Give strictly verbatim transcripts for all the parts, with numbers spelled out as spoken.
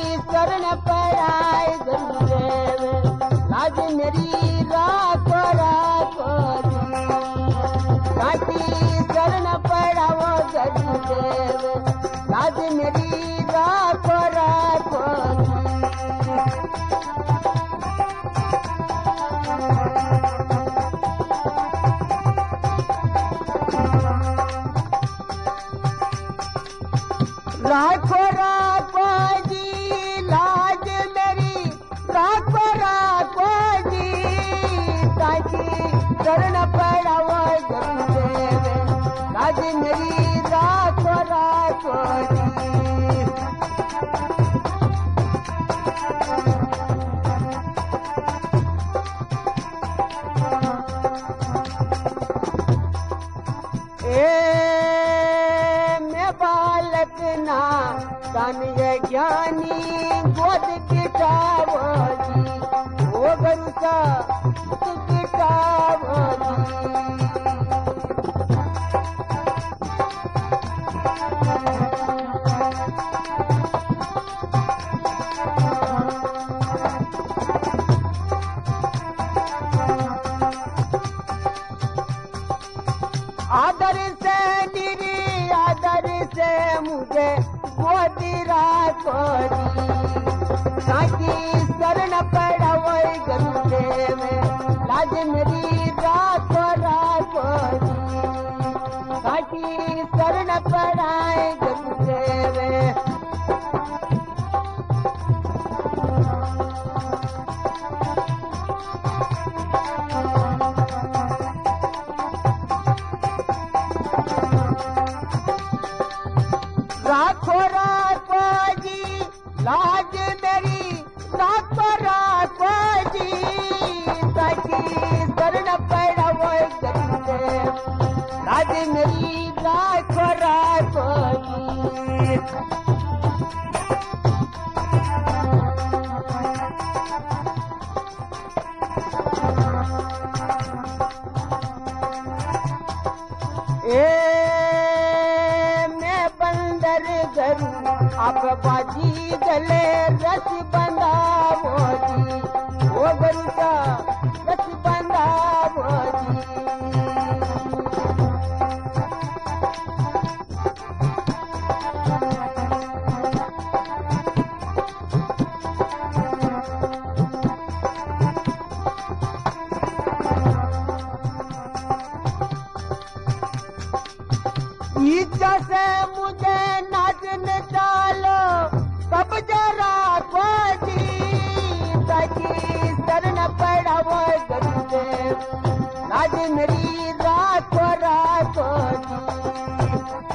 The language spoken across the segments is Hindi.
शरण पड़ाए गुरुदेव, लाज मेरी राखो राखो जी। काकी शरण पड़ाओ गुरुदेव, लाज मेरी राखो राखो जी। राखो राखो जी लाज मेरी, राखो राखो जी। ताकि शरण पड़ाओ गुरुदेव, लाज मेरी राखो राखो जी। ना दानिय ज्ञानी गोद किटावो जी, ओ गुरु सा किटावो जी। आदर से निरी आदर से मुझे गोदी राखो जी। ताकि शरण पड़ाओ गुरुदेव, लाज मेरी राखो राखो जी। ताकि शरण पड़ाए गुरुदेव। राखो राखो जी लाज मेरी, राखो राखो जी। ताकि शरण पड़ाओ गुरुदेव, लाज मेरी राखो राखो जी। गरु आप बाजी गले रस बंधावो जी, ओ गुरु का रस बंधावो जी। इच्छा से मुझे नाचन डालो तब जरा को जी। ताकि शरण पड़ाओ गुरुदेव, लाज मेरी राखो राखो जी।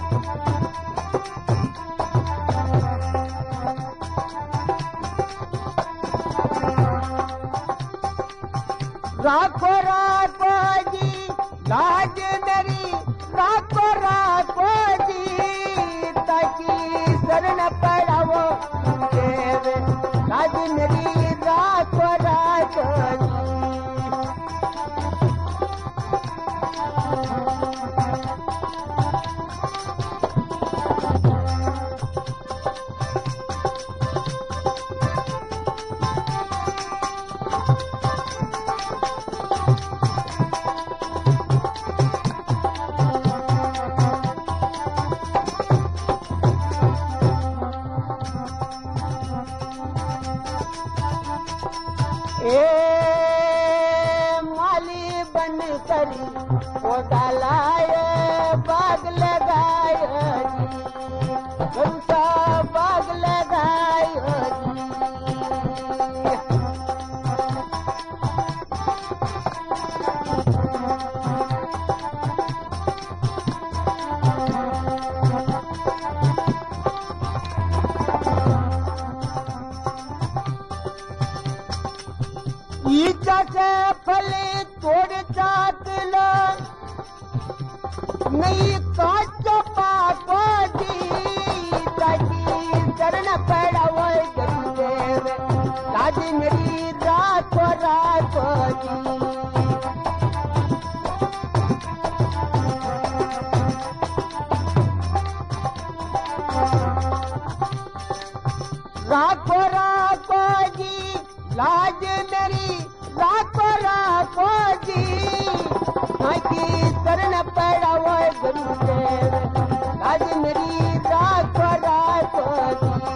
राखो राखो जी लाज मेरी, राखो राखो जी। ताकि शरण पड़ाओ गुरुदेव, लाज मेरी राखो राखो जी। ए माली बन करी पौधा लाए बाग लगाए जी, उनका बाग लगाए जी। इच्छा से फल तोड़ चाट लो नहीं काचो पाको जी। ताकि शरण पड़ाओ गुरुदेव, लाज मेरी राखो राखो जी। राखो राखो राखो जी लाज मेरी राखो राखो जी की शरण पड़ा वो गुरुदेव लाज मेरी राखो राखो जी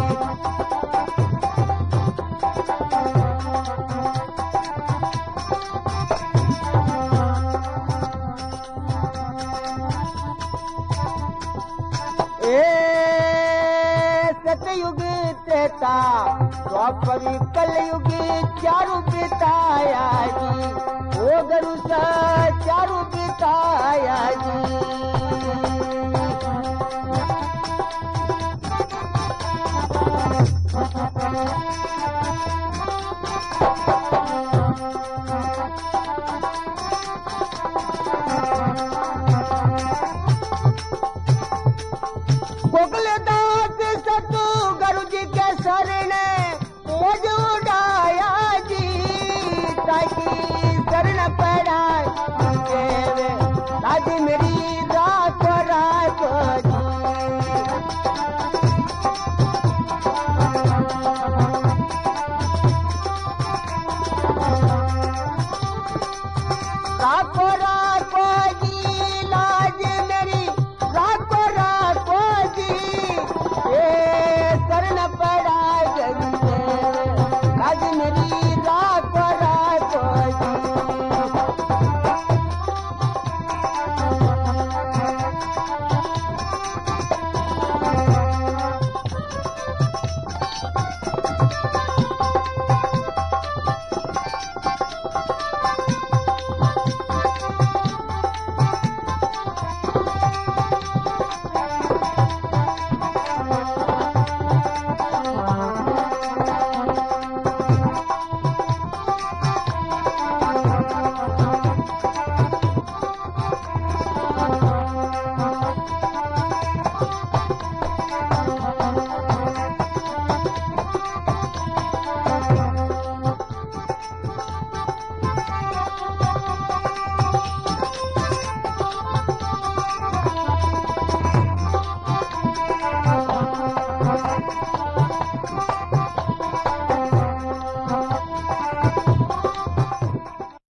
सतयुग त्रेता द्वापर कलयुग चारु बिताया जी ओ गुरु सा चारु बिताया जी